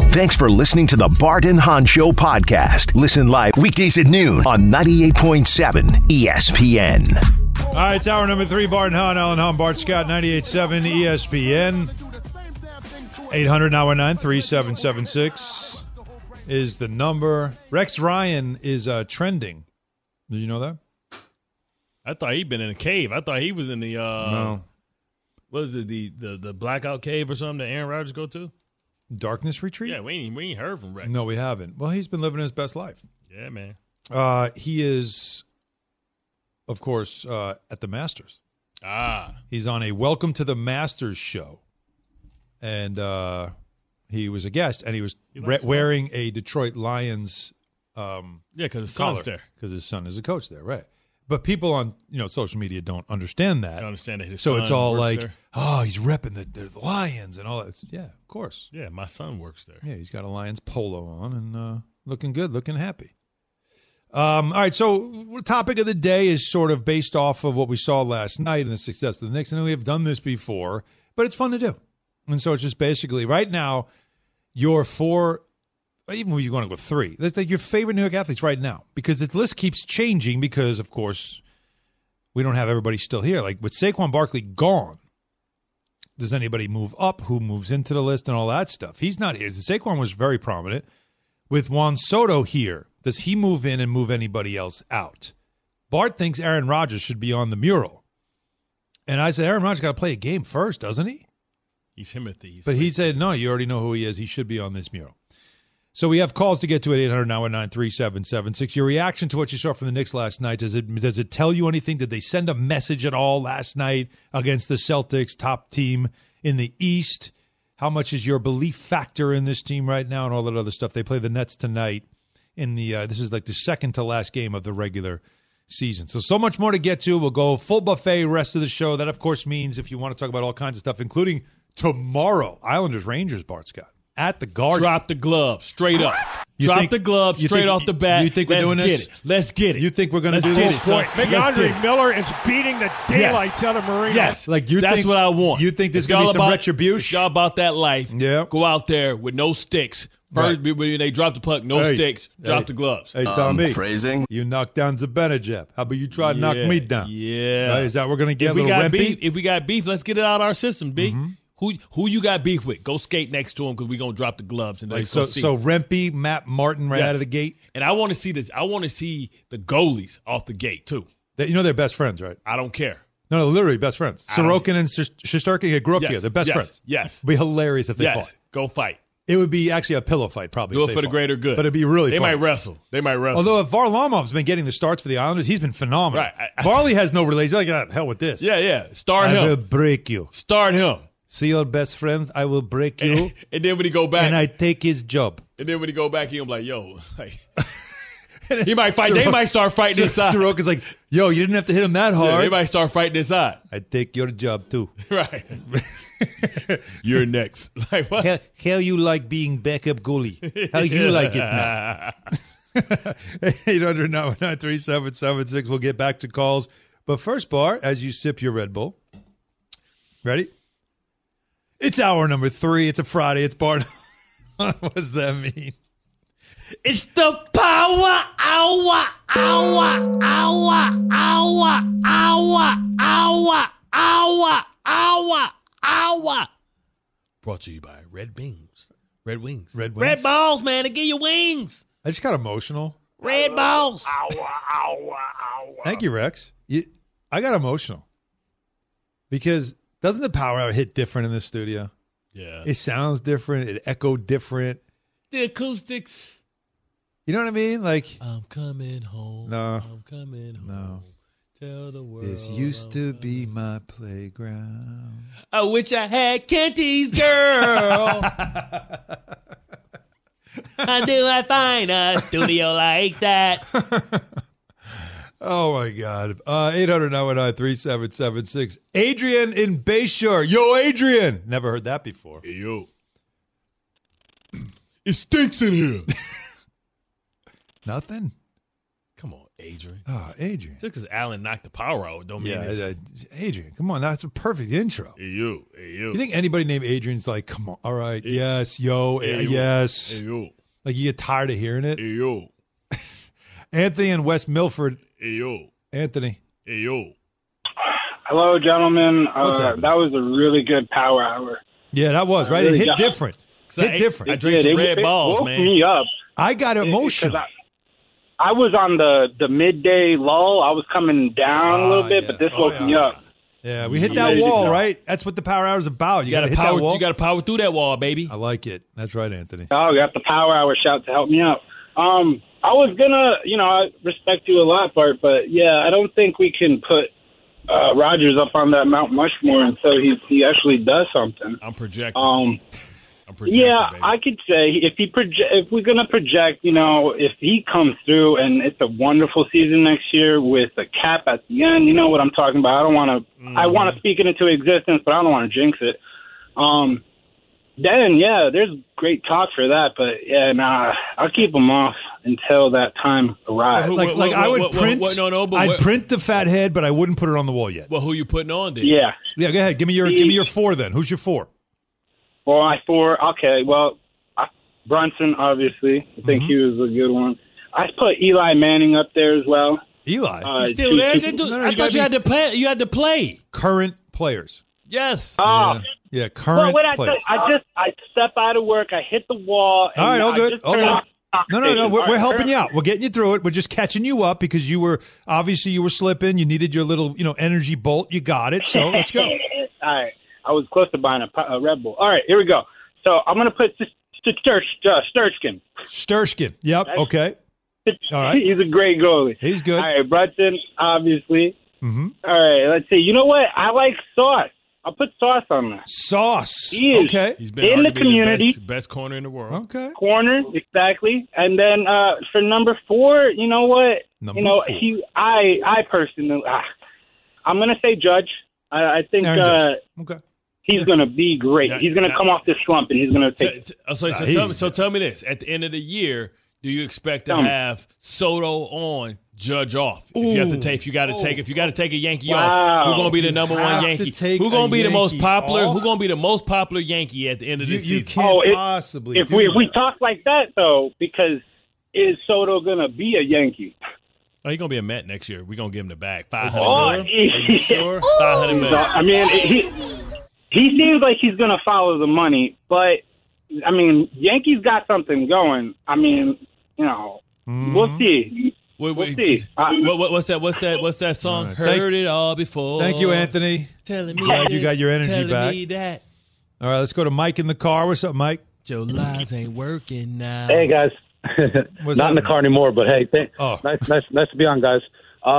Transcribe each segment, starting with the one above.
Thanks for listening to the Bart and Hahn Show podcast. Listen live weekdays at noon on 98.7 ESPN. All right, it's hour number 3. Bart and Hahn, Alan Hahn, Bart Scott, 98.7 ESPN. 800-919-3776 is the number. Rex Ryan is trending. Did you know that? I thought he'd been in a cave. I thought he was in the No. What is it, the blackout cave or something that Aaron Rodgers go to? Darkness Retreat? Yeah, we ain't heard from Rex. No, we haven't. Well, he's been living his best life. Yeah, man. He is, of course, at the Masters. He's on a Welcome to the Masters show. And he was a guest, and he was wearing a Detroit Lions because his son's there. Because his son is a coach there, right. But people on social media don't understand that. I understand that his so son it's all works like, there. oh, he's repping the Lions and all that. Yeah, of course. Yeah, my son works there. Yeah, he's got a Lions polo on and looking good, looking happy. All right, so the topic of the day is sort of based off of what we saw last night and the success of the Knicks. And we have done this before, but it's fun to do. And so it's just basically right now, your 4, even when you want to go 3, that's like your favorite New York athletes right now, because the list keeps changing because, of course, we don't have everybody still here. Like with Saquon Barkley gone, does anybody move up? Who moves into the list and all that stuff? He's not here. Saquon was very prominent. With Juan Soto here, does he move in and move anybody else out? Bart thinks Aaron Rodgers should be on the mural. And I said, Aaron Rodgers got to play a game first, doesn't he? He's Timothy. But he said, no, you already know who he is. He should be on this mural. So we have calls to get to at 800-919-3776. Your reaction to what you saw from the Knicks last night, does it tell you anything? Did they send a message at all last night against the Celtics, top team in the East? How much is your belief factor in this team right now and all that other stuff? They play the Nets tonight in the this is like the second to last game of the regular season. So much more to get to. We'll go full buffet rest of the show. That, of course, means if you want to talk about all kinds of stuff, including tomorrow, Islanders-Rangers, Bart Scott, at the Garden. Drop the glove straight up. Drop the glove straight off the bat. You think we're doing this? Let's get it. You think we're going to do get this? it, son. Big Andre Miller is beating the daylights out of Marino. Yes. Like you That's think, what I want. You think there's going to be some retribution? It's all about that life. Yeah. Go out there with no sticks. First, when they drop the puck, no sticks. Drop the gloves. Hey, Tommy. Phrasing. You knocked down Zibanejad. How about you try to knock me down? Yeah. Right, is that we're going to get if a little rempy? If we got beef, let's get it out of our system, B. Mm-hmm. Who you got beef with? Go skate next to him because we're going to drop the gloves. And so Rempe, Matt Martin out of the gate? And I want to see this. I want to see the goalies off the gate, too. You know they're best friends, right? I don't care. No, literally best friends. Sorokin and Shesterkin grew up together. They're best friends. Yes. It would be hilarious if they fought. Go fight. It would be actually a pillow fight, probably. Do it for the greater good. But it'd be really fun. They might wrestle. Although if Varlamov's been getting the starts for the Islanders, he's been phenomenal. Right. Varley has no relation. He's like, hell with this. Yeah. Start him. I will break you. Start him. See your best friends, I will break you. And then when he go back. And I take his job. And then when he go back, he'll be like, yo. He might fight. They might start fighting inside. Sorokin's like, yo, you didn't have to hit him that hard. Yeah, they might start fighting inside. I take your job, too. Right. You're next. Like what? How you like being backup goalie? How you like it now? 800-919-3776. We'll get back to calls. But first, Bart, as you sip your Red Bull. Ready? It's hour number 3. It's a Friday. It's Bart. What does that mean? It's the power hour. Brought to you by Red Wings. Red Wings. Red balls, man. They give you wings. I just got emotional. Red balls. Thank you, Rex. I got emotional. Because doesn't the power hour hit different in the studio? Yeah. It sounds different. It echoed different. The acoustics. You know what I mean? Like, I'm coming home. No. I'm coming home. No. Tell the world. This used to be my playground. I wish I had Kenty's girl. How do I find a studio like that? Oh, my God. 800-919-3776. Adrian in Bayshore. Yo, Adrian. Never heard that before. Hey, yo. It stinks in here. Nothing? Come on. Adrian. Oh, Adrian. Just because Allen knocked the power out don't mean it's... Adrian, come on. That's a perfect intro. Hey, you. You think anybody named Adrian's like, come on, all right, yes, yo, yes. Hey, you. Like, you get tired of hearing it? Hey, you. Anthony and West Milford. Hey, you. Anthony. Hey, you. Hello, gentlemen. What's happening? That was a really good power hour. Yeah, that was, right? Really It hit different. I drank some red balls, woke man. me up. I got emotional. I was on the midday lull. I was coming down a little bit, but this woke me up. Yeah, we hit that wall, right? That's what the power hour is about. You got to hit that wall. You got to power through that wall, baby. I like it. That's right, Anthony. Oh, got the power hour shout to help me out. I was gonna, I respect you a lot, Bart, but yeah, I don't think we can put Rodgers up on that Mount Rushmore until he actually does something. I'm projecting. Yeah, baby. I could say if we're gonna project, if he comes through and it's a wonderful season next year with a cap at the end, you know what I'm talking about. I don't want to. I want to speak it into existence, but I don't want to jinx it. Then yeah, there's great talk for that, but yeah, I'll keep him off until that time arrives. I would print. I'd print the fat head, but I wouldn't put it on the wall yet. Well, who you putting on then? Yeah. Yeah, go ahead. Give me your 4 then. Who's your 4? Well, my 4. Okay, well, Brunson obviously. I think he was a good one. I put Eli Manning up there as well. Eli, he's still there. I thought you had to play. You had to play current players. Yes. Yeah, current players. I step out of work. I hit the wall. All right, all good. No. We're helping you out. We're getting you through it. We're just catching you up because you were slipping. You needed your little, energy bolt. You got it. So let's go. All right. I was close to buying a Red Bull. All right, here we go. So I'm going to put Sturgeon. Sturgeon. Yep. Okay. All right. He's a great goalie. He's good. All right, Brunson, obviously. Mm-hmm. All right, let's see. You know what? I like Sauce. I'll put Sauce on there. Sauce. He is okay. He's been in the community. Best corner in the world. Okay. Corner, exactly. And then for number 4, you know what? Number 4. I personally, I'm going to say Judge. I think okay. He's going to be great. He's going to come off this slump, and he's going to take So tell me this. At the end of the year, do you expect to have Soto on, Judge off? If you got to take a Yankee off, who's going to be the number 1 Yankee? Who's going to be the most popular? Who's going to be the most popular Yankee at the end of the season? You can't possibly. If we talk like that though, because is Soto going to be a Yankee? Oh, he's going to be a Met next year. We're going to give him the bag. $500 million. Sure? $500 million. I mean, he seems like he's going to follow the money, but, I mean, Yankees got something going. I mean, we'll see. We'll see. What's that song? Right. Heard it all before. Thank you, Anthony. Telling me glad you got your energy back. Me that. All right, let's go to Mike in the car. What's up, Mike? Your lies ain't working now. Hey, guys. Not in the car anymore, but hey, nice to be on, guys.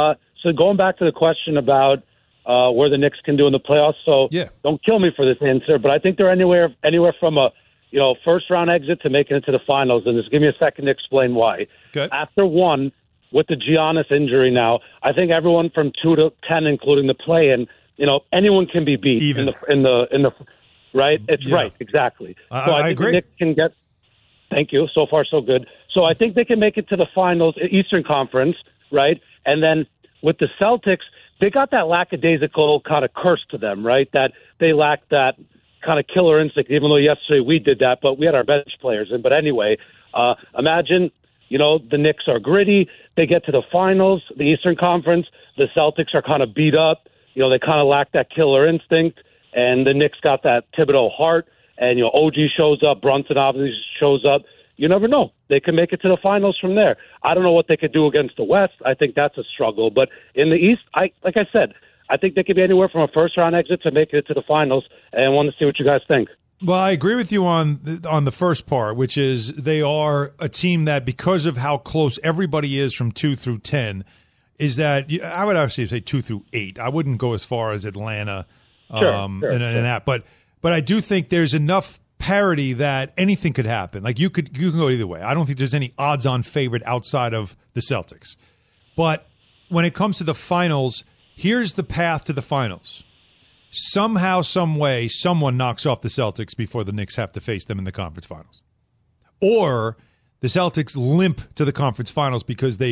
So going back to the question about where the Knicks can do in the playoffs. So don't kill me for this answer, but I think they're anywhere from a first round exit to making it to the finals. And just give me a second to explain why. Okay. After 1, with the Giannis injury now, I think everyone from 2 to 10, including the play-in, anyone can be beat in the right. It's right, exactly. So I think agree. The Knicks can get. Thank you. So far, so good. So I think they can make it to the finals, Eastern Conference, right? And then with the Celtics, they got that lackadaisical kind of curse to them, right? That they lack that kind of killer instinct, even though yesterday we did that, but we had our bench players in. But anyway, imagine, the Knicks are gritty. They get to the finals, the Eastern Conference. The Celtics are kind of beat up. They kind of lack that killer instinct. And the Knicks got that Thibodeau heart. And, OG shows up. Brunson obviously shows up. You never know. They can make it to the finals from there. I don't know what they could do against the West. I think that's a struggle. But in the East, like I said, I think they could be anywhere from a first-round exit to make it to the finals. And I want to see what you guys think. Well, I agree with you on the first part, which is they are a team that, because of how close everybody is from 2 through 10, is that I would actually say 2 through 8. I wouldn't go as far as Atlanta and that, but I do think there's enough parity that anything could happen. Like you can go either way. I don't think there's any odds-on favorite outside of the Celtics. But when it comes to the finals, here's the path to the finals. Somehow, some way, someone knocks off the Celtics before the Knicks have to face them in the conference finals. Or the Celtics limp to the conference finals because they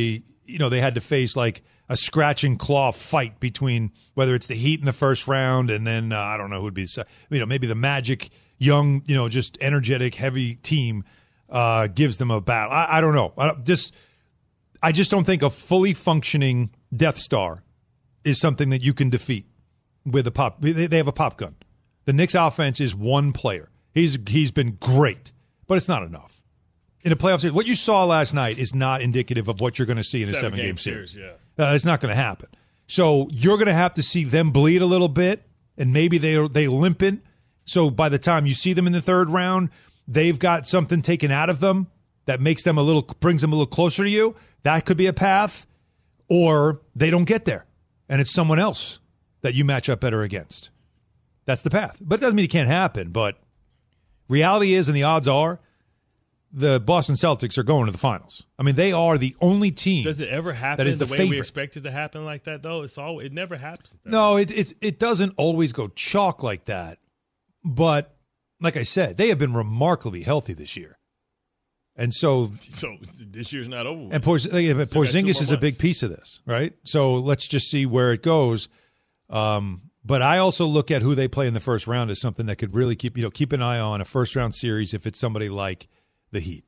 they had to face like a scratch and claw fight between whether it's the Heat in the first round and then I don't know who'd be, maybe the Magic, young, just energetic, heavy team gives them a battle. I don't know. I just don't think a fully functioning Death Star is something that you can defeat with a pop. They have a pop gun. The Knicks offense is one player. He's been great, but it's not enough. In a playoff series, what you saw last night is not indicative of what you're going to see in a 7-game series. Yeah. It's not going to happen. So you're going to have to see them bleed a little bit, and maybe they limp it. So by the time you see them in the third round, they've got something taken out of them that brings them a little closer to you. That could be a path, or they don't get there, and it's someone else that you match up better against. That's the path. But it doesn't mean it can't happen. But reality is, and the odds are, the Boston Celtics are going to the finals. I mean, they are the only team. Does it ever happen that is the way favorite. We expect it to happen like that, though? It never happens. No, it doesn't always go chalk like that. But like I said, they have been remarkably healthy this year. And so this year's not over. And Porzingis is a big piece of this, right? So let's just see where it goes. But I also look at who they play in the first round as something that could really keep an eye on a first-round series if it's somebody like the Heat.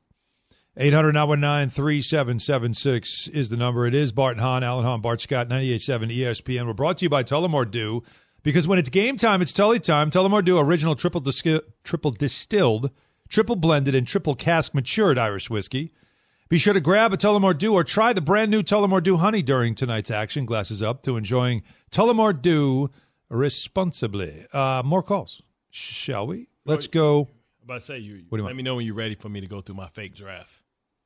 800-919-3776 is the number. It is Bart and Hahn, Alan Hahn, Bart Scott, 98.7 ESPN. We're brought to you by Tullamore Dew, because when it's game time, it's Tully time. Tullamore Dew, original triple distilled, triple blended, and triple cask matured Irish whiskey. Be sure to grab a Tullamore Dew or try the brand new Tullamore Dew Honey during tonight's action. Glasses up to enjoying Tullamore Dew responsibly. More calls, shall we? Let's go. About to say, let me know when you're ready for me to go through my fake draft.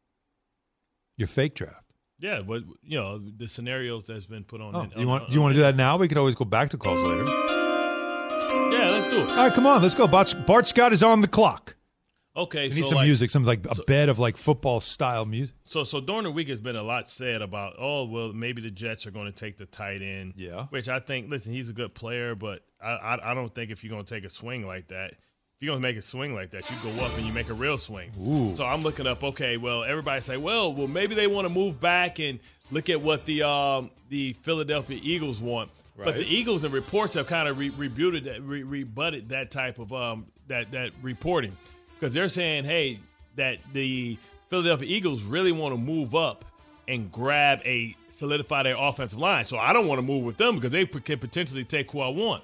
Your fake draft? Yeah, but the scenarios that's been put on. Do you want to do that now? We could always go back to calls later. Yeah, let's do it. All right, come on, let's go. Bart Scott is on the clock. Okay, we need some music, some like a bed of like football style music. So during the week, has been a lot said about, maybe the Jets are going to take the tight end. Yeah, which I think, listen, he's a good player, but I don't think if you're going to take a swing like that. If you're going to make a swing like that, you go up and you make a real swing. Ooh. So I'm looking up, everybody say, well, maybe they want to move back and look at what the Philadelphia Eagles want. Right. But the Eagles and reports have kind of rebutted that type of that reporting, because they're saying, hey, that the Philadelphia Eagles really want to move up and solidify their offensive line. So I don't want to move with them because they can potentially take who I want.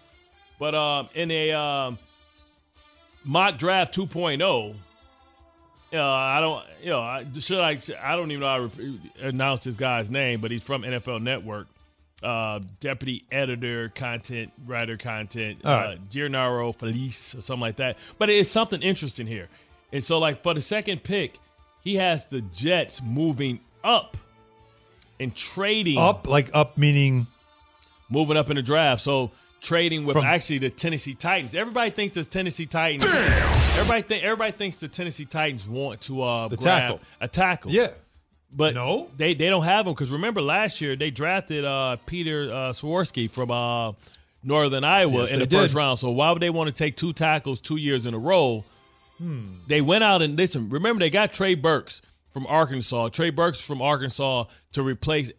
But in a mock draft 2.0. I don't even know how to announce this guy's name, but he's from NFL Network. Deputy editor, content writer, Gennaro Felice or something like that. But it's something interesting here. And so, for the second pick, he has the Jets moving up and trading. Up meaning moving up in the draft. So trading with actually the Tennessee Titans. Everybody thinks the Tennessee Titans. Everybody thinks the Tennessee Titans want to grab a tackle. Yeah, but no, they don't have them, because remember last year they drafted Peter Swarsky from Northern Iowa in the first round. So why would they want to take two tackles 2 years in a row? They went out and listen. Remember, they got Trey Burks from Arkansas. Trey Burks from Arkansas to replace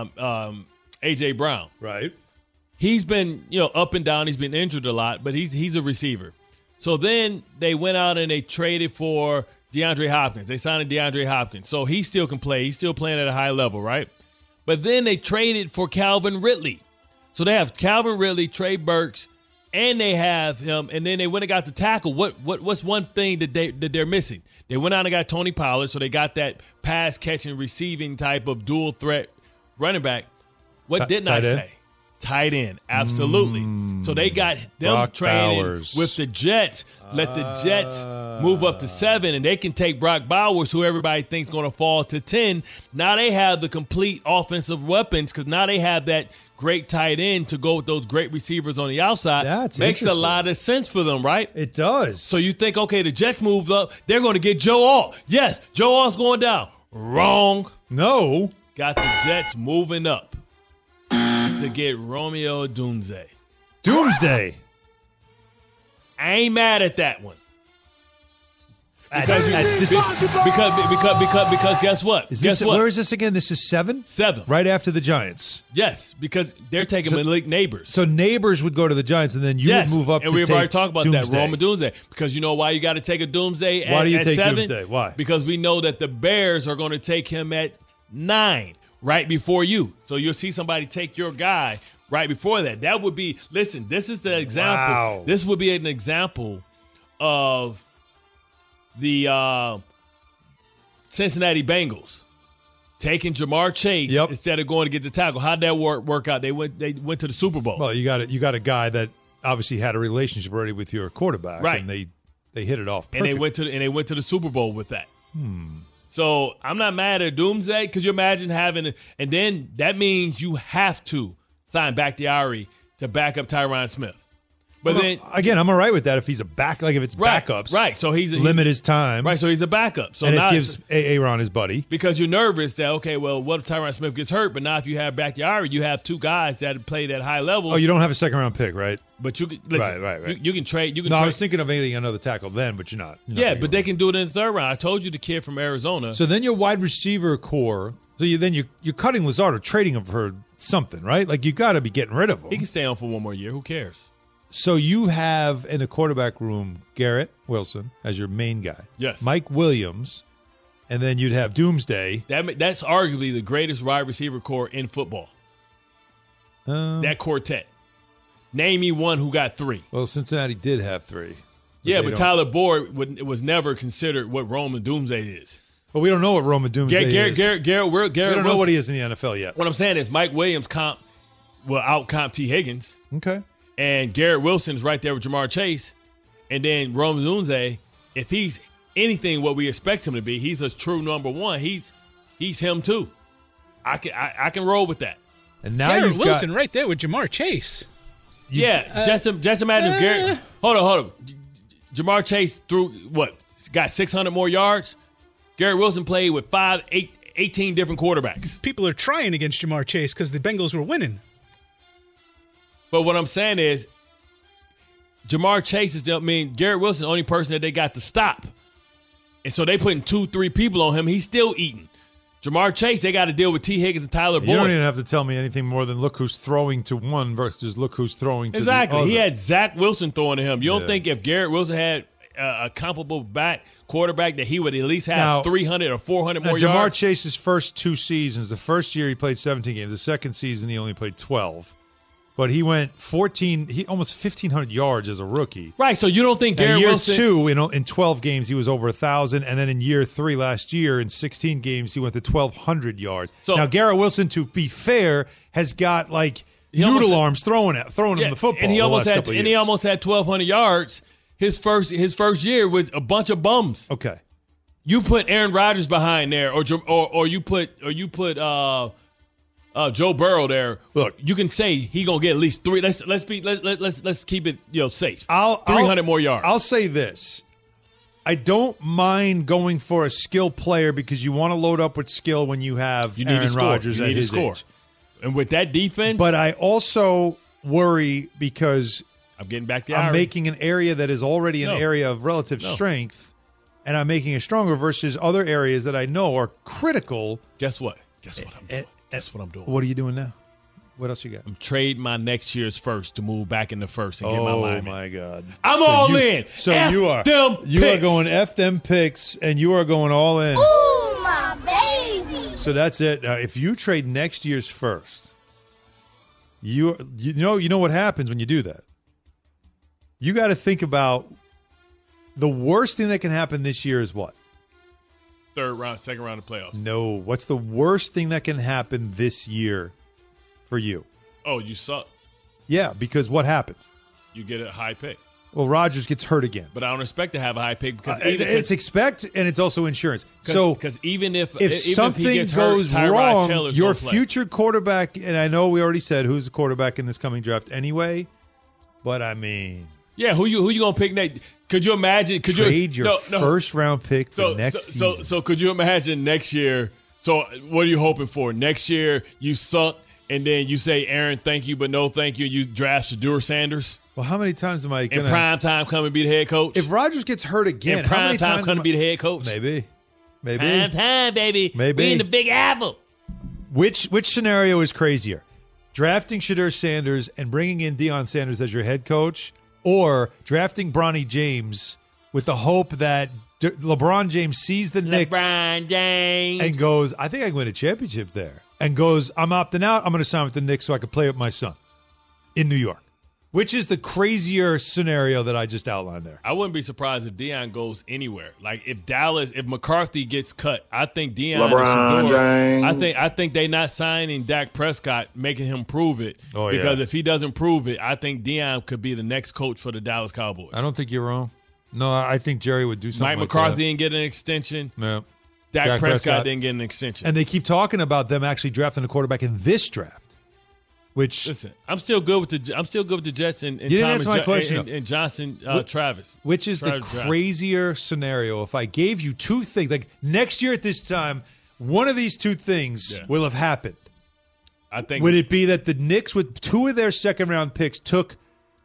A.J. Brown. Right. He's been, up and down. He's been injured a lot, but he's a receiver. So then they went out and they traded for DeAndre Hopkins. They signed DeAndre Hopkins. So he still can play. He's still playing at a high level, right? But then they traded for Calvin Ridley. So they have Calvin Ridley, Trey Burks, and they have him. And then they went and got the tackle. What's one thing that they're missing? They went out and got Tony Pollard, so they got that pass catching, receiving type of dual threat running back. What didn't I say? Tight end, absolutely. So they got them Brock training Bowers with the Jets. Let the Jets move up to 7, and they can take Brock Bowers, who everybody thinks going to fall to 10. Now they have the complete offensive weapons, because now they have that great tight end to go with those great receivers on the outside. That's makes a lot of sense for them, right? It does. So you think, okay, the Jets moved up, they're going to get Joe Alt. Yes, Joe Alt's going down. Wrong. No. Got the Jets moving up to get Romeo Doomsday. Doomsday. I ain't mad at that one. Because guess what? Where is this again? This is 7? 7. Right after the Giants. Yes, because they're taking Malik Neighbors. So Neighbors would go to the Giants, and then you would move up and to we've already talked about Doomsday. that, Roma Doomsday. Because you know why you got to take a Doomsday Why do you at take 7? Doomsday? Why? Because we know that the Bears are going to take him at 9, right before you. So you'll see somebody take your guy right before that. That would be, listen, this is the example. Wow. This would be an example of the Cincinnati Bengals taking Jamar Chase instead of going to get the tackle. How'd that work out? They went to the Super Bowl. Well, you got a guy that obviously had a relationship already with your quarterback, right? And they hit it off perfect. And they went to the Super Bowl with that. So I'm not mad at Doomsday. Could you imagine having and then that means you have to sign Bakhtiari to back up Tyron Smith. But then again, I'm all right with that if he's a back, like if it's backups, right? So limit his time, right? So he's a backup. So and now it gives Aaron his buddy because you're nervous that well, what if Tyron Smith gets hurt? But now if you have Bakhtiari, you have 2 guys that played at high level. Oh, you don't have a 2nd round pick, right? But you can listen. Right. You can trade. I was thinking of getting another tackle then, but you're not. But they can do it in the 3rd round. I told you the kid from Arizona. So then your wide receiver core. So you're cutting Lazard or trading him for something, right? Like you got to be getting rid of him. He can stay on for 1 more year. Who cares? So you have in the quarterback room Garrett Wilson as your main guy. Yes. Mike Williams, and then you'd have Doomsday. That's arguably the greatest wide receiver core in football. That quartet. Name me one who got 3. Well, Cincinnati did have 3. But Tyler Boyd was never considered what Roman Doomsday is. Well, we don't know what Roman Doomsday is. Garrett we don't know what he is in the NFL yet. What I'm saying is Mike Williams will out-comp T. Higgins. Okay. And Garrett Wilson's right there with Jamar Chase. And then Roman Doomsday, if he's anything what we expect him to be, he's a true number 1. He's him too. I can roll with that. And now Garrett Wilson right there with Jamar Chase. Just imagine Garrett. Hold on. Jamar Chase got 600 more yards. Garrett Wilson played with 18 different quarterbacks. People are trying against Jamar Chase because the Bengals were winning. But what I'm saying is, Jamar Chase Garrett Wilson the only person that they got to stop. And so they putting 2-3 people on him. He's still eating. Jamar Chase, they got to deal with T. Higgins and Tyler Boyd. You don't even have to tell me anything more than look who's throwing to one versus look who's throwing to the other. He had Zach Wilson throwing to him. You don't think if Garrett Wilson had a comparable quarterback that he would at least have 300 or 400 more yards? Jamar Chase's first 2 seasons, the first year he played 17 games. The second season he only played 12. But he went almost 1,500 yards as a rookie. Right, so you don't think Garrett Wilson... Year 2, in 12 games, he was over 1,000. And then in year 3 last year, in 16 games, he went to 1,200 yards. So, now, Garrett Wilson, to be fair, has got noodle arms throwing him the football. And he almost had 1,200 yards. His first year was a bunch of bums. Okay. You put Aaron Rodgers behind there, or you put Joe Burrow there. Look, you can say he gonna get at least 3. Let's keep it safe. 300 more yards. I'll say this: I don't mind going for a skill player because you want to load up with skill when you have Aaron Rodgers at his age. And with that defense, but I also worry because I'm getting back to I'm making an area that is already an area of relative strength, and I'm making it stronger versus other areas that I know are critical. Guess what? That's what I'm doing. What are you doing now? What else you got? I'm trading my next year's first to move back in the first and get my lineman. Oh, my God. I'm all in. So F you are going F them picks, and you are going all in. Ooh, my baby. So that's it. Now, if you trade next year's first, you know what happens when you do that. You got to think about the worst thing that can happen this year is what? Second round of playoffs. No. What's the worst thing that can happen this year for you? Oh, you suck. Yeah, because what happens? You get a high pick. Well, Rodgers gets hurt again. But I don't expect to have a high pick because it's expect and it's also insurance. So because even if something he gets goes hurt, wrong, Taylor's your future quarterback, and I know we already said who's the quarterback in this coming draft anyway, but I mean, yeah, who you gonna pick next? Could you imagine? Trade your first round pick for next season. So could you imagine next year? So what are you hoping for? Next year you suck, and then you say, Aaron, thank you, but no thank you. You draft Shedeur Sanders. Well, how many times am I going to? In prime time, come and be the head coach? If Rodgers gets hurt again, in prime time, come and be the head coach? Maybe. Prime time, baby. Maybe. We in the Big Apple. Which scenario is crazier? Drafting Shedeur Sanders and bringing in Deion Sanders as your head coach, or drafting Bronny James with the hope that LeBron James sees the Knicks and goes, I think I can win a championship there, and goes, I'm opting out. I'm going to sign with the Knicks so I can play with my son in New York. Which is the crazier scenario that I just outlined there? I wouldn't be surprised if Deion goes anywhere. Like if McCarthy gets cut, I think Deion LeBron James. I think they not signing Dak Prescott, making him prove it. Because if he doesn't prove it, I think Deion could be the next coach for the Dallas Cowboys. I don't think you're wrong. No, I think Jerry would do something. Mike McCarthy didn't get an extension. No. Dak Prescott didn't get an extension. And they keep talking about them actually drafting a quarterback in this draft. Which listen, I'm still good with the Jets and you didn't answer my question, and Johnson Travis. Which is the crazier scenario? If I gave you two things, like next year at this time, one of these two things will have happened. I think. Would it be that the Knicks, with two of their second round picks, took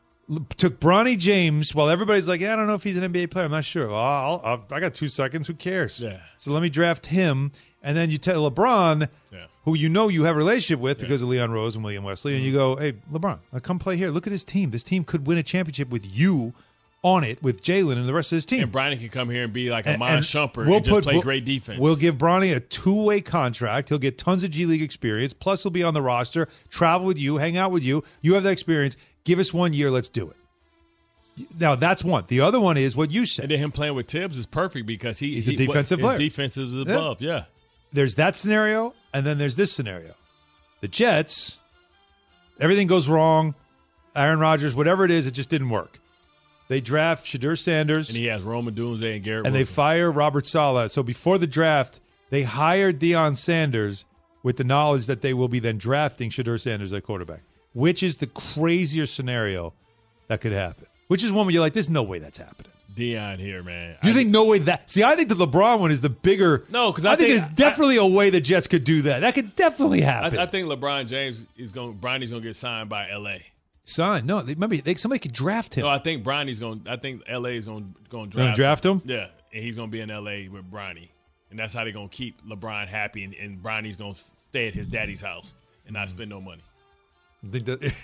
Bronny James while everybody's like, I don't know if he's an NBA player. I'm not sure. Well, I got 2 seconds. Who cares? Yeah. So let me draft him. And then you tell LeBron, who you know you have a relationship with because of Leon Rose and William Wesley, and you go, hey, LeBron, come play here. Look at this team. This team could win a championship with you on it, with Jalen and the rest of his team. And Bronny can come here and be like Amon Shumpert and just play great defense. We'll give Bronny a 2-way contract. He'll get tons of G League experience. Plus, he'll be on the roster, travel with you, hang out with you. You have that experience. Give us 1 year. Let's do it. Now, that's one. The other one is what you said. And then him playing with Tibbs is perfect because he's a defensive player. His defense is above, There's that scenario, and then there's this scenario. The Jets, everything goes wrong. Aaron Rodgers, whatever it is, it just didn't work. They draft Shedeur Sanders. And he has Rome Odunze and Garrett Wilson. They fire Robert Saleh. So before the draft, they hired Deion Sanders with the knowledge that they will be then drafting Shedeur Sanders at quarterback. Which is the crazier scenario that could happen? Which is one where you're like, there's no way that's happening. Deion here, man. You think no way that? See, I think the LeBron one is the bigger. No, because I think there's definitely a way the Jets could do that. That could definitely happen. I think LeBron James Bronny's going to get signed by L.A. Signed? No, remember somebody could draft him. No, I think L.A. is going to draft him. Yeah, and he's going to be in L.A. with Bronny, and that's how they're going to keep LeBron happy, and Bronny's going to stay at his daddy's house and not spend no money. You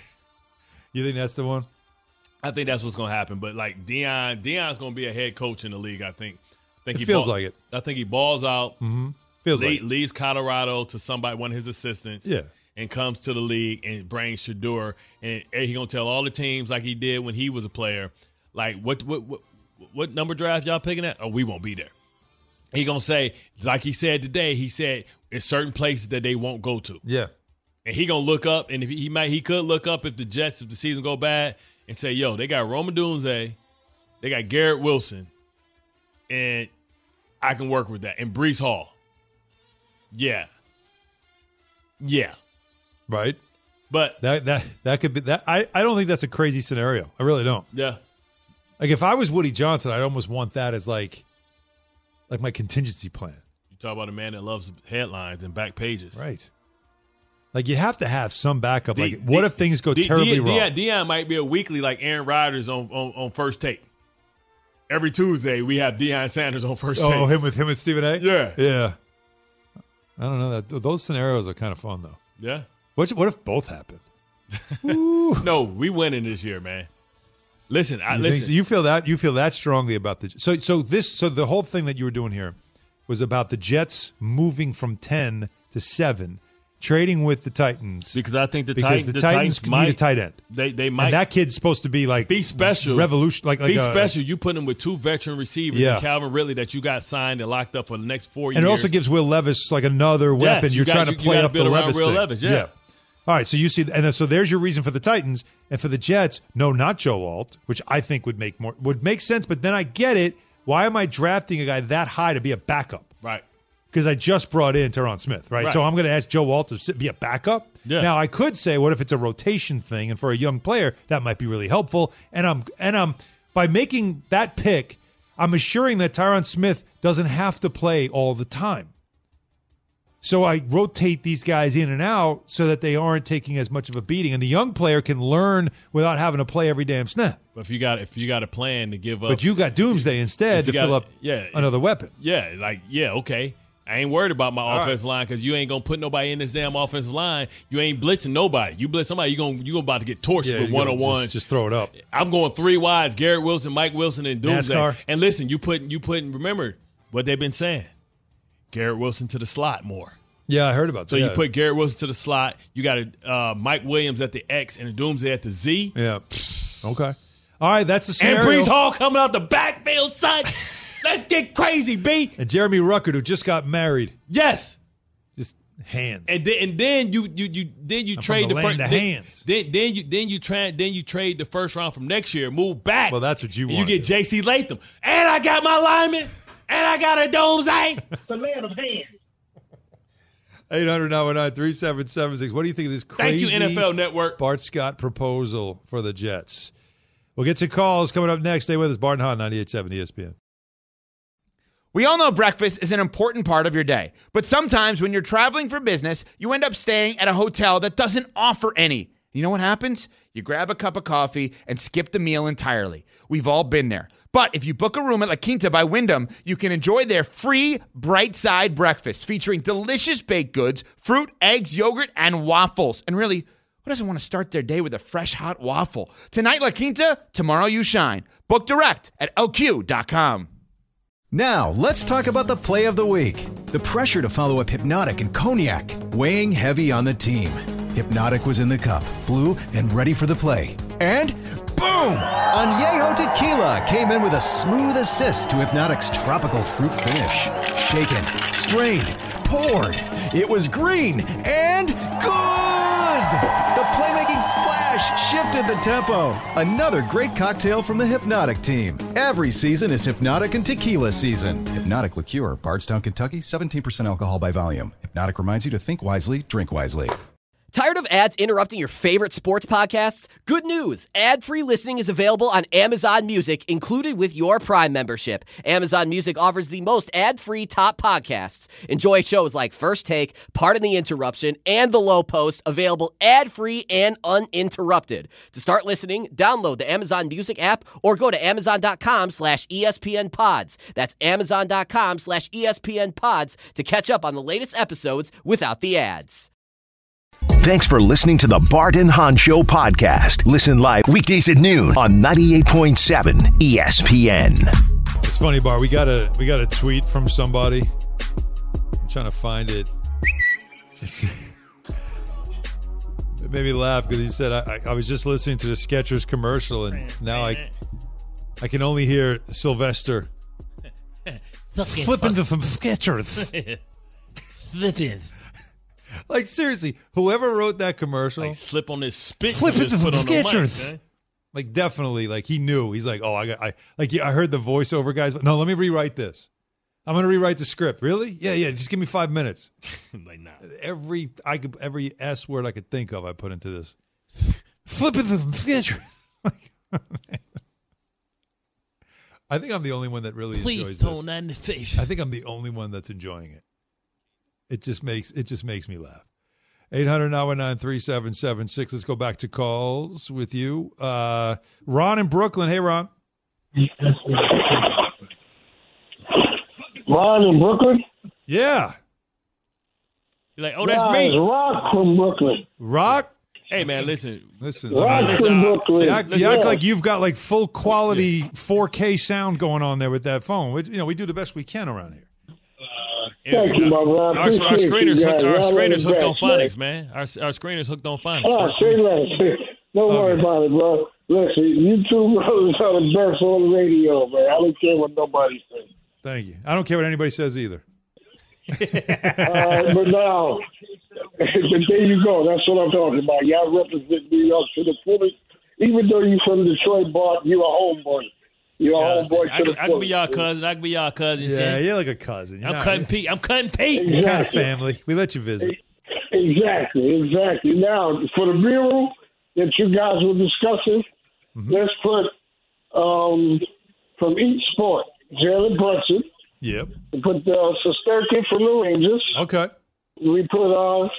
think that's the one? I think that's what's going to happen. But like Deion's going to be a head coach in the league. I think he feels like it. I think he balls out. Mm-hmm. Leaves Colorado to somebody, one of his assistants. Yeah. And comes to the league and brings Shedeur, and he gonna tell all the teams like he did when he was a player, like what number draft y'all picking at? Oh, we won't be there. He gonna say, like he said today, he said in certain places that they won't go to. Yeah. And he gonna look up, and if he could look up if the Jets, if the season go bad, and say, yo, they got Rome Odunze, they got Garrett Wilson, and I can work with that. And Breece Hall. Yeah. Right. But that could be that. I don't think that's a crazy scenario. I really don't. Yeah. Like if I was Woody Johnson, I'd almost want that as like my contingency plan. You talk about a man that loves headlines and back pages. Right. Like you have to have some backup. Like what if things go terribly wrong? Deion might be a weekly like Aaron Rodgers on First Take. Every Tuesday we have Deion Sanders on First Take. Oh, him with Stephen A? Yeah. Yeah. I don't know. Those scenarios are kind of fun though. Yeah. What if both happened? No, we winning this year, man. Listen, listen. You feel that strongly about the so the whole thing that you were doing here was about the Jets moving from 10 to 7, trading with the Titans because I think the Titans need a tight end. They might. And that kid's supposed to be like be special, revolution. Like be special. You put him with 2 veteran receivers, and Calvin Ridley that you got signed and locked up for the next 4 years. And it also gives Will Levis like another weapon. You're trying to play up the Levis thing. Levis, yeah. All right, so you see, and so there's your reason for the Titans, and for the Jets, no, not Joe Alt, which I think would make sense. But then I get it. Why am I drafting a guy that high to be a backup? Right. Because I just brought in Tyron Smith, right? So I'm going to ask Joe Alt to be a backup. Yeah. Now I could say, what if it's a rotation thing, and for a young player that might be really helpful. And I'm by making that pick, I'm assuring that Tyron Smith doesn't have to play all the time. So I rotate these guys in and out so that they aren't taking as much of a beating, and the young player can learn without having to play every damn snap. But if you got a plan to give up, but you got Doomsday instead to fill up another weapon. Yeah, okay. I ain't worried about my offensive line because you ain't gonna put nobody in this damn offensive line. You ain't blitzing nobody. You blitz somebody, you about to get torched with one-on-ones. Just throw it up. I'm going 3 wides: Garrett Wilson, Mike Wilson, and Doomsday. NASCAR. And listen, you putting. Remember what they've been saying: Garrett Wilson to the slot more. Yeah, I heard about that. So you put Garrett Wilson to the slot. You got Mike Williams at the X and Doomsday at the Z. Yeah. Okay. All right, that's the scenario. And Breece Hall coming out the backfield, son. Let's get crazy, B. And Jeremy Ruckert, who just got married. Yes. Just hands. And then you trade the first hands. Then you trade the first round from next year, move back. Well, that's what you want. You get J.C. Latham, and I got my lineman, and I got a Doomsday. The man of hands. 800-919-3776. What do you think of this crazy Thank you, NFL Network. Bart Scott proposal for the Jets? We'll get to calls coming up next. Stay with us. Bart and Hahn, 98.7 ESPN. We all know breakfast is an important part of your day, but sometimes when you're traveling for business, you end up staying at a hotel that doesn't offer any. You know what happens? You grab a cup of coffee and skip the meal entirely. We've all been there. But if you book a room at La Quinta by Wyndham, you can enjoy their free Bright Side breakfast featuring delicious baked goods, fruit, eggs, yogurt, and waffles. And really, who doesn't want to start their day with a fresh hot waffle? Tonight, La Quinta, tomorrow you shine. Book direct at LQ.com. Now, let's talk about the play of the week. The pressure to follow up Hypnotic and Cognac, weighing heavy on the team. Hypnotic was in the cup, blue, and ready for the play. And boom! Añejo Tequila came in with a smooth assist to Hypnotic's tropical fruit finish. Shaken, strained, poured. It was green and good! The playmaking splash shifted the tempo. Another great cocktail from the Hypnotic team. Every season is Hypnotic and Tequila season. Hypnotic Liqueur, Bardstown, Kentucky, 17% alcohol by volume. Hypnotic reminds you to think wisely, drink wisely. Tired of ads interrupting your favorite sports podcasts? Good news. Ad-free listening is available on Amazon Music, included with your Prime membership. Amazon Music offers the most ad-free top podcasts. Enjoy shows like First Take, Pardon the Interruption, and The Low Post, available ad-free and uninterrupted. To start listening, download the Amazon Music app or go to Amazon.com/ESPN Pods. That's Amazon.com/ESPN Pods to catch up on the latest episodes without the ads. Thanks for listening to the Bart and Hahn Show podcast. Listen live weekdays at noon on 98.7 ESPN. It's funny, Bart. We got a tweet from somebody. I'm trying to find it. It made me laugh because he said, I was just listening to the Skechers commercial, and now I can only hear Sylvester flipping to some Skechers. Flipping. Like, seriously, whoever wrote that commercial. Like, slip on this spit. Flip it to put the on the Skechers. mic, like, definitely, like, he knew. He's like, I heard the voiceover guys. But no, let me rewrite this. I'm going to rewrite the script. Really? Yeah. Just give me 5 minutes. Like, nah. Every S word I could think of, I put into this. Flip it to the Skechers. I think I'm the only one that really enjoys this. Please tone that in the face. I think I'm the only one that's enjoying it. It just makes me laugh. 800-919-3776. Let's go back to calls with you. Ron in Brooklyn. Hey, Ron. Ron in Brooklyn? Yeah. You're like, oh, that's me. It's Rock from Brooklyn. Rock? Hey, man, listen. Rock from Brooklyn. You act like you've got like full quality 4K sound going on there with that phone. We do the best we can around here. Thank you, my brother. Our screeners hooked on phonics, man. Our screeners hooked on phonics. Oh, say less. Don't worry about it, bro. Listen, you two brothers are the best on the radio, man. I don't care what nobody says. Thank you. I don't care what anybody says either. But now, but there you go. That's what I'm talking about. Y'all represent New York to the fullest. Even though you're from Detroit, Bart, you're a homeboy. You're a homeboy to the fullest. I can be y'all cousin. I can be y'all cousin. Yeah, you're like a cousin. I'm cutting Pete. Exactly. You're kind of family. We let you visit. Exactly. Now, for the bureau that you guys were discussing, let's put from each sport, Jalen Brunson. Yep. Put Sesterkin from the Rangers. Okay. we put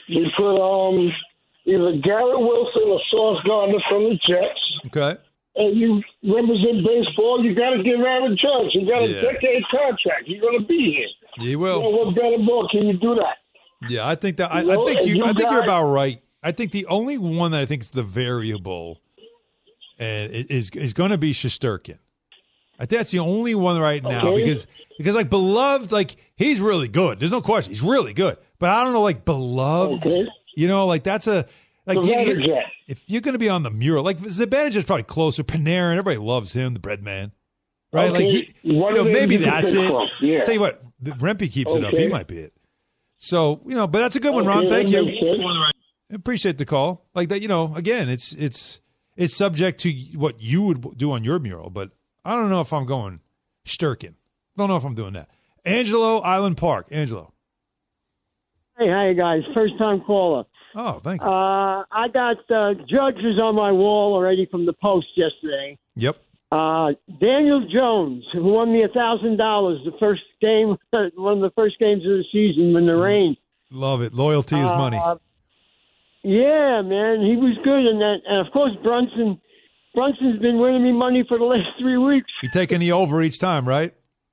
either Garrett Wilson or Sauce Gardner from the Jets. Okay. And you represent baseball, you got to give Aaron Judge. You got a decade contract. You're going to be here. He will. What better ball can you do that? Yeah, I think that. I think you're about right. I think the only one that I think is the variable is going to be Shesterkin. I think that's the only one right now because like beloved, like he's really good. There's no question, he's really good. But I don't know, like beloved. Okay. You know, like that's a like if you're going to be on the mural, like Zibanejad is probably closer. Panarin, everybody loves him, the bread man, right? Okay. Like maybe that's it. Yeah. Tell you what, Rempe keeps it up. He might be it. So but that's a good one, Ron. Thank you. I appreciate the call. Like that, again, it's subject to what you would do on your mural, but I don't know if I'm going Shesterkin. Don't know if I'm doing that. Angelo, Island Park. Angelo. Hey, how you guys? First time caller. Oh, thank you. I got Judges on my wall already from the Post yesterday. Yep. Daniel Jones, who won me $1,000 the first game, one of the first games of the season when the rain. Love it. Loyalty is money. Yeah, man, he was good in that, and of course Brunson's been winning me money for the last 3 weeks. You're taking the over each time, right?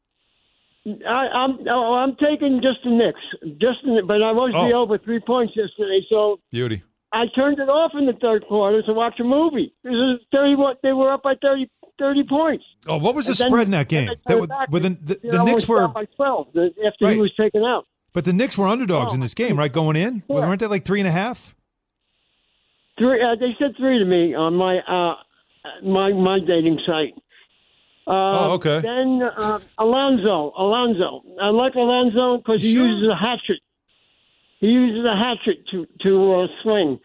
I'm taking just the Knicks, but I was the over 3 points yesterday. So beauty. I turned it off in the third quarter to watch a movie. It was 31. They were up by 30 points. Oh, what was the spread in that game? The Knicks were by 12 after he was taken out. But the Knicks were underdogs in this game, right? Going in, weren't they like 3.5? 3. They said 3 to me on my my dating site. Okay. Then Alonzo. I like Alonzo because he uses a hatchet. He uses a hatchet to swing.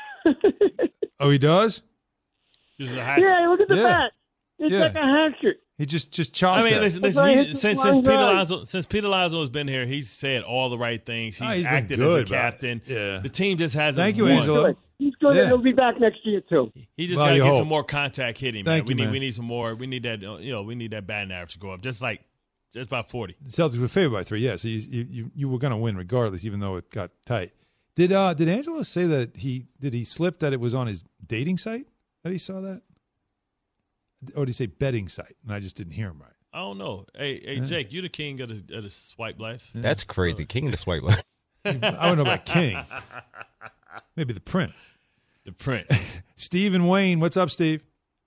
Oh, he does? Uses a hatchet? Yeah, look at the bat. It's like a hatchet. He just chops. I mean, listen, since Peter Alonso has been here, he's said all the right things. He's acted as a captain. Yeah. The team just hasn't. Thank you, won. Angelo. He's good. He'll be back next year too. He just got to get some more contact hitting. Thank you, man. We need some more. We need that. We need that batting average to go up. Just about 40. The Celtics were favored by 3. Yes, you were going to win regardless, even though it got tight. Did Angelo say that he slip that it was on his dating site that he saw that, or did he say betting site? And I just didn't hear him right. I don't know. Hey, Jake, you the king of the swipe life. That's crazy. King of the swipe life. I don't know about king. Maybe the prince. The prince. Steve and Wayne. What's up, Steve?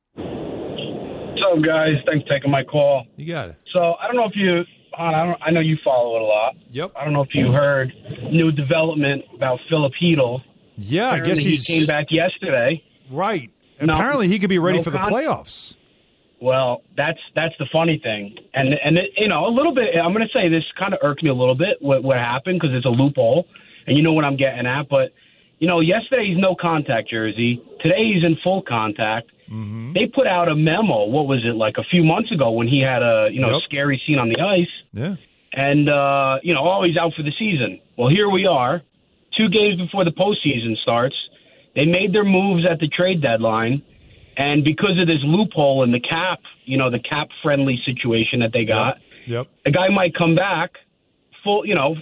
What's up, guys? Thanks for taking my call. You got it. So I don't know if you, I know you follow it a lot. Yep. I don't know if you heard new development about Philip Hedl. Yeah, apparently I guess he came back yesterday. Right. Apparently he could be ready for the playoffs. Well, that's the funny thing, and it, a little bit. I'm going to say this kind of irked me a little bit what happened because it's a loophole, and you know what I'm getting at. But yesterday he's no contact jersey. Today he's in full contact. Mm-hmm. They put out a memo. What was it, like a few months ago when he had a scary scene on the ice? Yeah. And he's out for the season. Well, here we are, 2 games before the postseason starts. They made their moves at the trade deadline. And because of this loophole in the cap, the cap-friendly situation that they got, the guy might come back full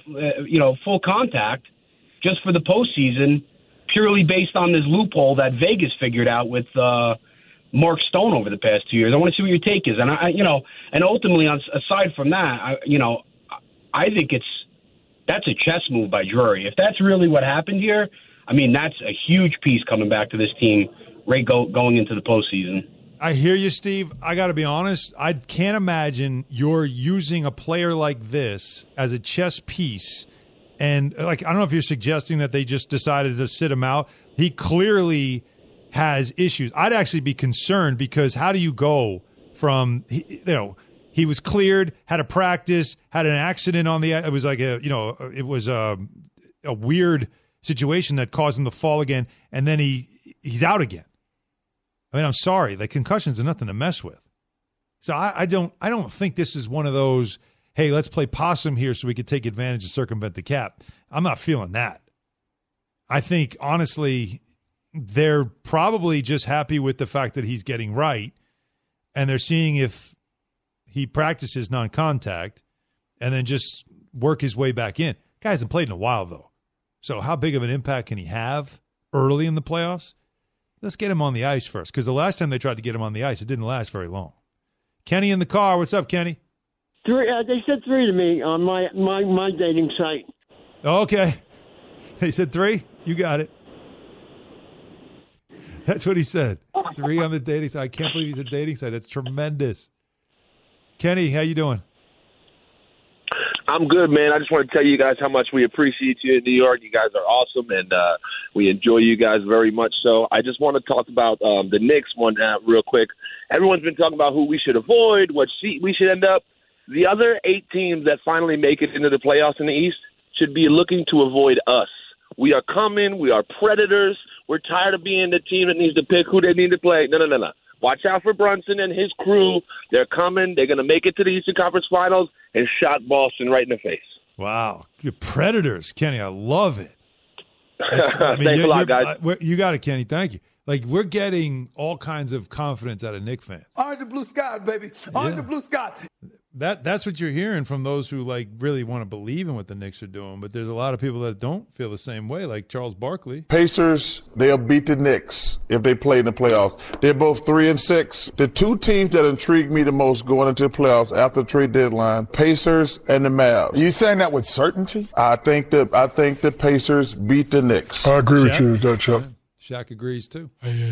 contact just for the postseason, purely based on this loophole that Vegas figured out with Mark Stone over the past 2 years. I want to see what your take is, and and ultimately, aside from that, I think that's a chess move by Drury. If that's really what happened here, I mean, that's a huge piece coming back to this team. Going into the postseason. I hear you, Steve. I got to be honest. I can't imagine you're using a player like this as a chess piece. And I don't know if you're suggesting that they just decided to sit him out. He clearly has issues. I'd actually be concerned because how do you go from, he was cleared, had a practice, had an accident on the, it was like it was a weird situation that caused him to fall again. And then he's out again. I mean, I'm sorry. The concussions are nothing to mess with. So I don't think this is one of those, hey, let's play possum here so we can take advantage and circumvent the cap. I'm not feeling that. I think, honestly, they're probably just happy with the fact that he's getting right, and they're seeing if he practices non-contact and then just work his way back in. Guy hasn't played in a while, though. So how big of an impact can he have early in the playoffs? Let's get him on the ice first, because the last time they tried to get him on the ice, it didn't last very long. Kenny in the car. What's up, Kenny? 3. They said 3 to me on my dating site. Okay. They said 3? You got it. That's what he said. 3 on the dating site. I can't believe he's a dating site. That's tremendous. Kenny, how you doing? I'm good, man. I just want to tell you guys how much we appreciate you in New York. You guys are awesome, and we enjoy you guys very much. So I just want to talk about the Knicks one real quick. Everyone's been talking about who we should avoid, what seat we should end up. The other 8 teams that finally make it into the playoffs in the East should be looking to avoid us. We are coming. We are predators. We're tired of being the team that needs to pick who they need to play. No. Watch out for Brunson and his crew. They're coming. They're going to make it to the Eastern Conference Finals and shot Boston right in the face. Wow. You're predators, Kenny. I love it. Thanks a lot, guys. You got it, Kenny. Thank you. Like, we're getting all kinds of confidence out of Knicks fans. Orange and blue sky, baby. Orange and blue sky. That's what you're hearing from those who like really want to believe in what the Knicks are doing. But there's a lot of people that don't feel the same way, like Charles Barkley. Pacers, they'll beat the Knicks if they play in the playoffs. They're both 3-6. The 2 teams that intrigue me the most going into the playoffs after the trade deadline, Pacers and the Mavs. Are you saying that with certainty? I think the Pacers beat the Knicks. I agree with you, Chuck. Shaq agrees too.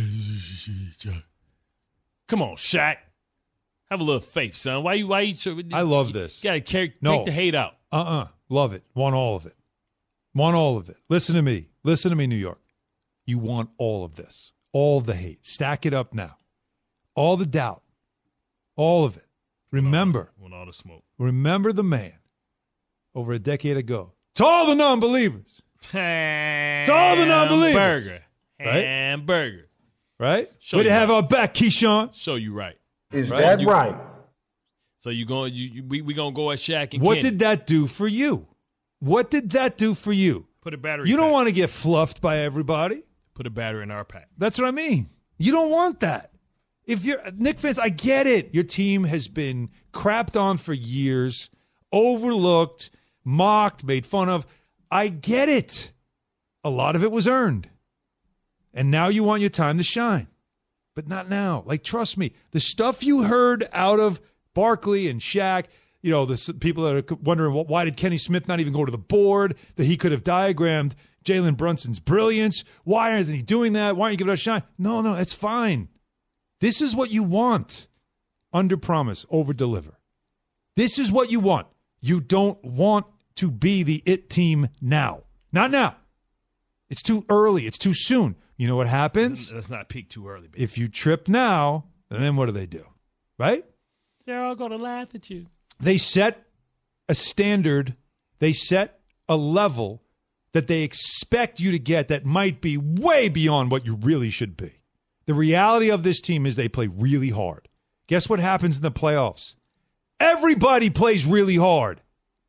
Come on, Shaq. Have a little faith, son. Why you I love this. You got to take the hate out. Love it. Want all of it. Want all of it. Listen to me. Listen to me, New York. You want all of this. All the hate. Stack it up now. All the doubt. All of it. Remember. Want all the smoke. Remember the man over a decade ago. To all the non-believers. To all the non-believers. Hamburger. Right? Way to have our back, Keyshawn. Show you right. Is that right? So we gonna go at Shaq and what Kenny. did that do for you? What did that do for you? Put a battery. You don't want to get fluffed by everybody. Put a battery in our pack. That's what I mean. You don't want that. If you're Knick fans, I get it. Your team has been crapped on for years, overlooked, mocked, made fun of. I get it. A lot of it was earned. And now you want your time to shine. But not now. Like, trust me, the stuff you heard out of Barkley and Shaq, you know, the people that are wondering, why did Kenny Smith not even go to the board, that he could have diagrammed Jalen Brunson's brilliance. Why isn't he doing that? Why don't you give it a shine? No, it's fine. This is what you want. Under promise, over deliver. This is what you want. You don't want to be the it team now. Not now. It's too early. It's too soon. You know what happens? Let's not peak too early, baby. If you trip now, then what do? Right? They're all going to laugh at you. They set a standard. They set a level that they expect you to get that might be way beyond what you really should be. The reality of this team is they play really hard. Guess what happens in the playoffs? Everybody plays really hard.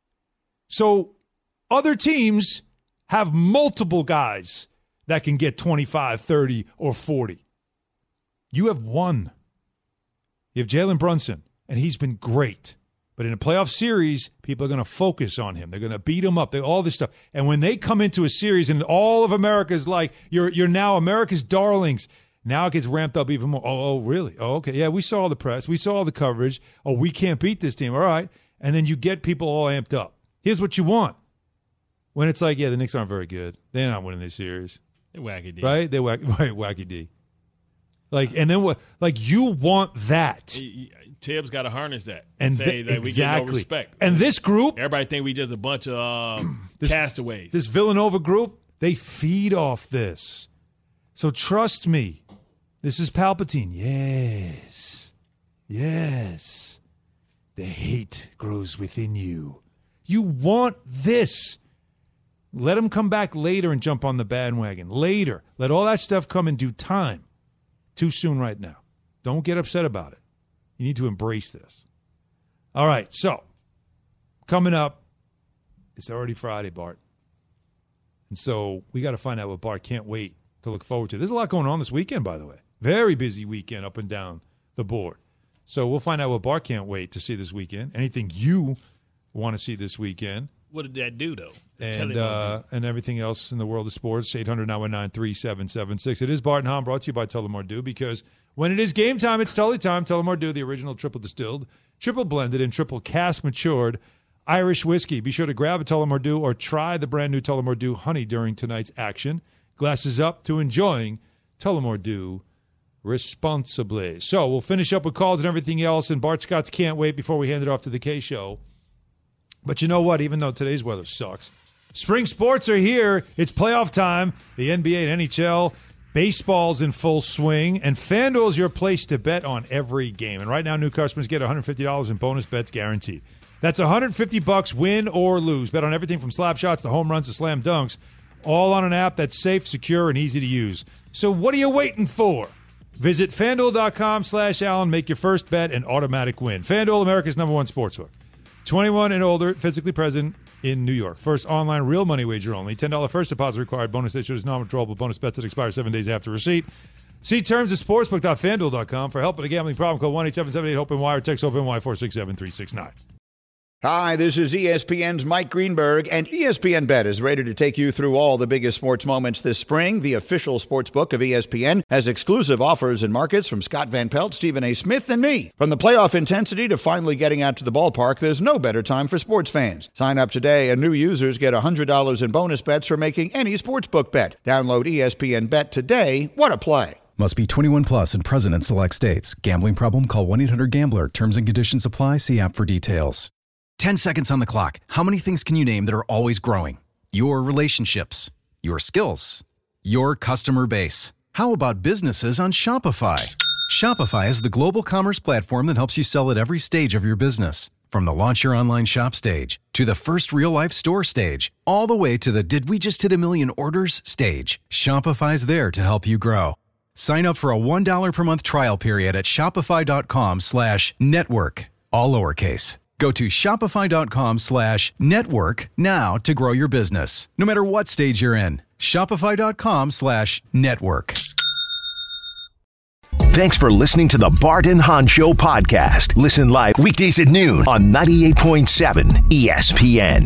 So other teams have multiple guys that can get 25, 30, or 40. You have one. You have Jalen Brunson, and he's been great. But in a playoff series, people are going to focus on him. They're going to beat him up. All this stuff. And when they come into a series and all of America's like, you're now America's darlings, now it gets ramped up even more. Oh, really? Oh, okay. Yeah, we saw the press. We saw the coverage. Oh, we can't beat this team. All right. And then you get people all amped up. Here's what you want. When it's like, yeah, the Knicks aren't very good. They're not winning this series. They're wacky D. Right? They're wacky D. Like, and then what? Like, you want that. Tibbs got to harness that and say that exactly. we get no respect. And this group, everybody think we just a bunch of castaways. This Villanova group, they feed off this. So trust me, this is Palpatine. Yes. The hate grows within you. You want this. Let them come back later and jump on the bandwagon. Later. Let all that stuff come in due time. Too soon right now. Don't get upset about it. You need to embrace this. All right, so coming up, it's already Friday, Bart. And so we got to find out what Bart can't wait to look forward to. There's a lot going on this weekend, by the way. Very busy weekend up and down the board. So we'll find out what Bart can't wait to see this weekend. Anything you want to see this weekend, What did that do, though? And everything else in the world of sports, 800-919-3776. It is Bart and Hahn, brought to you by Tullamore Dew, because when it is game time, it's Tully time. Tullamore Dew, the original triple distilled, triple blended, and triple cask matured Irish whiskey. Be sure to grab a Tullamore Dew or try the brand new Tullamore Dew Honey during tonight's action. Glasses up to enjoying Tullamore Dew responsibly. So we'll finish up with calls and everything else, and Bart Scott's Can't Wait before we hand it off to the K-Show. But you know what? Even though today's weather sucks, spring sports are here. It's playoff time. The NBA and NHL, baseball's in full swing, and FanDuel is your place to bet on every game. And right now, new customers get $150 in bonus bets guaranteed. That's $150 win or lose. Bet on everything from slap shots to home runs to slam dunks, all on an app that's safe, secure, and easy to use. So what are you waiting for? Visit FanDuel.com/Allen. Make your first bet an automatic win. FanDuel, America's #1 sportsbook. 21 and older, physically present in New York. First online real money wager only. $10 first deposit required. Bonus issued is non-withdrawable. Bonus bets that expire 7 days after receipt. See terms at sportsbook.fanduel.com. For help with a gambling problem, call 1-877-8-HOPE-NY or text HOPE-NY 467-369. Hi, this is ESPN's Mike Greenberg, and ESPN Bet is ready to take you through all the biggest sports moments this spring. The official sportsbook of ESPN has exclusive offers and markets from Scott Van Pelt, Stephen A. Smith, and me. From the playoff intensity to finally getting out to the ballpark, there's no better time for sports fans. Sign up today, and new users get $100 in bonus bets for making any sportsbook bet. Download ESPN Bet today. What a play. Must be 21 plus and present in select states. Gambling problem? Call 1-800-GAMBLER. Terms and conditions apply. See app for details. 10 seconds on the clock. How many things can you name that are always growing? Your relationships, your skills, your customer base. How about businesses on Shopify? Shopify is the global commerce platform that helps you sell at every stage of your business. From the launch your online shop stage to the first real-life store stage, all the way to the did we just hit 1 million orders stage. Shopify's there to help you grow. Sign up for a $1 per month trial period at shopify.com/network, all lowercase. Go to shopify.com/network now to grow your business, no matter what stage you're in. Shopify.com/network. Thanks for listening to the Bart and Hahn Show podcast. Listen live weekdays at noon on 98.7 ESPN.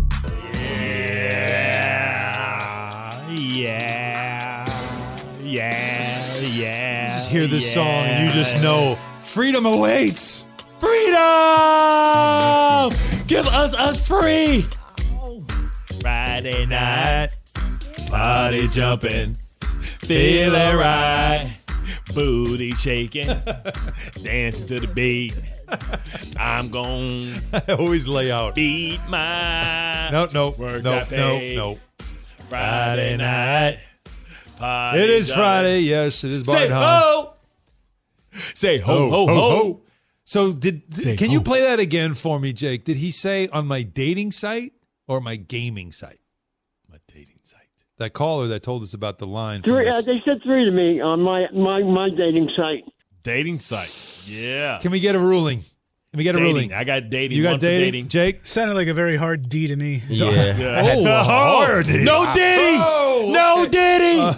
You just hear this song and you just know freedom awaits. Freedom! Give us free! Friday night, party jumping, feeling right, booty shaking, dancing to the beat. I'm gonna always lay out. Beat my No. Friday night, party it is jumping. Friday. Yes, it is Bart and Hahn. Ho! Say ho, ho, ho. So can you play that again for me, Jake? Did he say on my dating site or my gaming site? My dating site. That caller that told us about the line. They said 3 to me on my dating site. Dating site. Yeah. Can we get a ruling? Can we get a ruling? I got dating. You got dating? Jake? Sounded like a very hard D to me. Yeah. Oh, hard. No Diddy. Oh, no Diddy.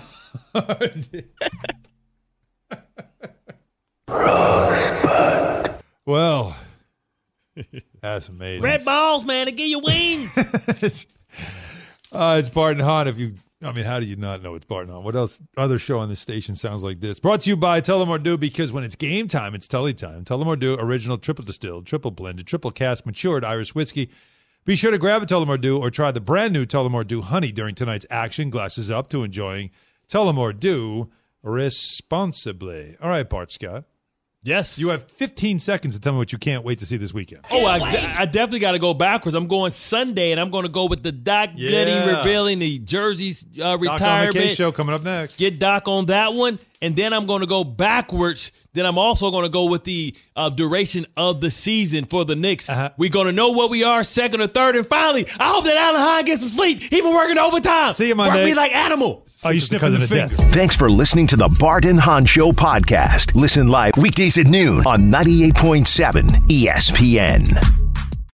Rosebud. Well, that's amazing. Red balls, man, to give you wings. It's Bart and Hahn. How do you not know it's Bart and Hahn? What else? Other show on this station sounds like this. Brought to you by Tullamore Dew, because when it's game time, it's Tully time. Tullamore Dew, original triple distilled, triple blended, triple cask matured Irish whiskey. Be sure to grab a Tullamore Dew or try the brand new Tullamore Dew Honey during tonight's action. Glasses up to enjoying Tullamore Dew responsibly. All right, Bart Scott. Yes. You have 15 seconds to tell me what you can't wait to see this weekend. I definitely got to go backwards. I'm going Sunday, and I'm going to go with the Doc Goody revealing the Jersey's retirement. Doc on the K-Show coming up next. Get Doc on that one, and then I'm going to go backwards. Then I'm also going to go with the duration of the season for the Knicks. We're going to know what we are, second or third, and finally, I hope that Alan Hahn gets some sleep. He been working overtime. See you Monday. Work me like animal. Oh, you sniffing the finger. Thanks for listening to the Bart and Hahn Show podcast. Listen live weekdays at noon on 98.7 ESPN.